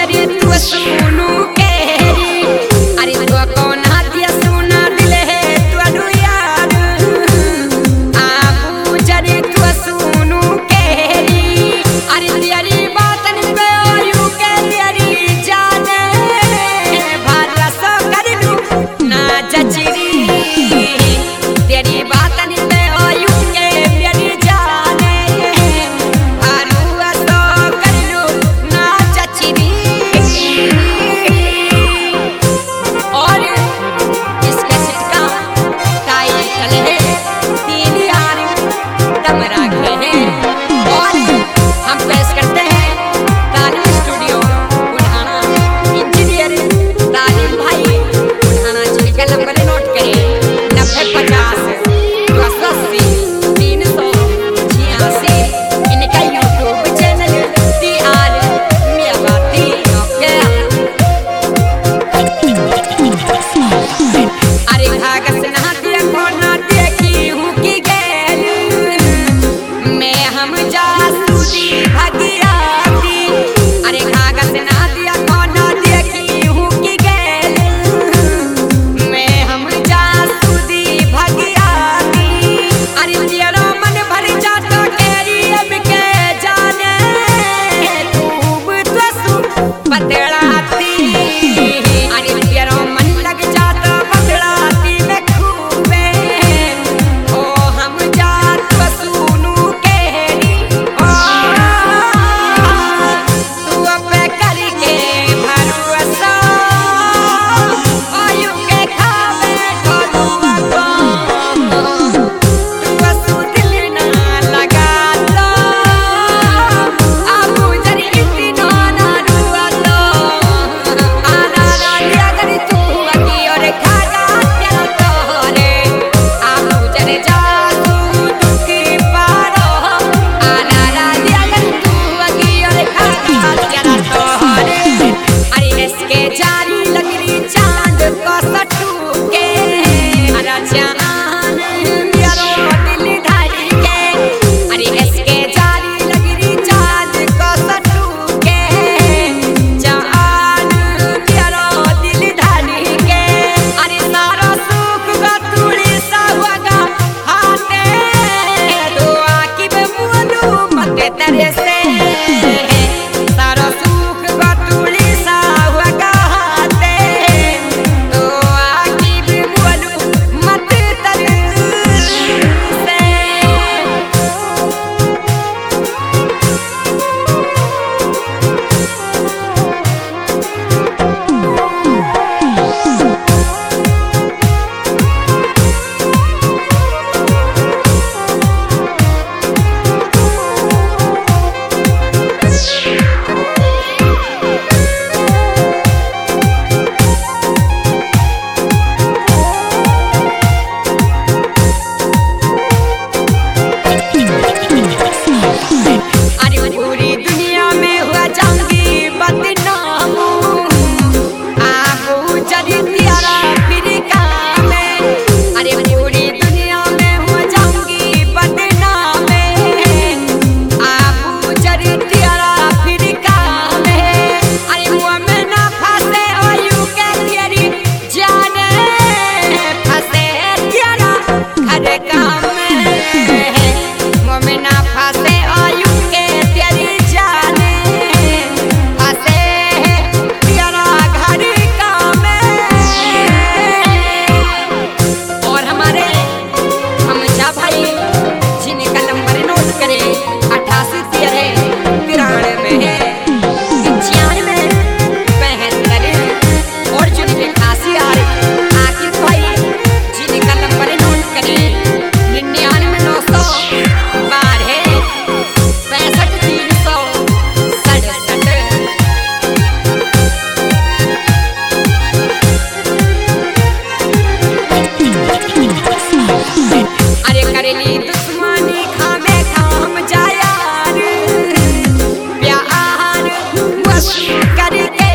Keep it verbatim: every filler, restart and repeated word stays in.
अरे तू सुनू केरी अरे तू कौन हाथिया सुना दिल है तू यार आपू जरे तू सुनू केरी अरे तेरी बातन पे आयु के तेरी जाने भाला सो कर लू ना जचरी तेरी बातन पे आयु के तेरी जाने भालू सो कर लू ना जचरी और इसके सिक्का टाइटल है तीन यार दम राखे हैं और हम पेश करते हैं तालीम स्टूडियो उठाना इंजीनियर तालीम भाई उठाना जिनका नंबर नोट करें नब्बे पचास दस अस्सी तीन सौ छियासी इनका यूट्यूब चैनल टी आर मियावाती ओके अरे कागज ना दिया खोना देखी हूँ कि गैल मैं हम जासूसी भगियाती अरे कागज ना दिया खोना देखी हूँ कि गैल मैं हम जासूसी भगियाती अरे तेरा मन भर जाता केरी अब के जाने खूब तो सु पतड़ाती अरे तेरा मन लग जाता पतड़ाती में खूबे ओ हम जात सुनू केरी ओ तू अब करके भरोसा आयु के खावे खोलू तू बसु दिल ना लगा लो आबू जरी इतना ना रुआ लो आना ना दिया करी तू अकी और खागा तेरा तोरे आबू जरे जादू दुखी पारो आना ना दिया करी तू अकी और खागा तेरा तोरे अरे इसके जारी लगरी चांद को सटू के अरे जान मेरा दिल धारी के अरे इसके जारी लगरी चांद को सटू के जान मेरा दिल धारी के अरे सारा सुख का तुड़ी सा हुआ हाथे दुआ की बेबुलू मत तेरे से सारा सुख का तुड़ी सा हुआ हाथे दुआ की बेबुलू मत तेरे से अरे पूरी दुनिया में हुआ जाऊंगी बदनाम आपू जरी तेरा फिर काम अरे पूरी दुनिया में हुआ जाऊंगी बदनाम आपू जरी तेरा फिर काम अरे मुँह में ना फंसे आयु के तेरी जाने फंसे तेरा घर काम मुँह में ना फंसे आयु के तेरी जाने फंसे तेरा घर काम और हमारे हम जा भाई जिनका नंबर नोट करें अट्ठासी तेरह तिरानवे छियानवे बहत्तर और जिनके खासी आ आकिब भाई जिनका नंबर नोट करें निन्यानवे नौ सौ बारह पैंसठ तीन सौ सड़सठ अरे करेली दुश्मनी खामे खाम जायार प्यार वसूल करके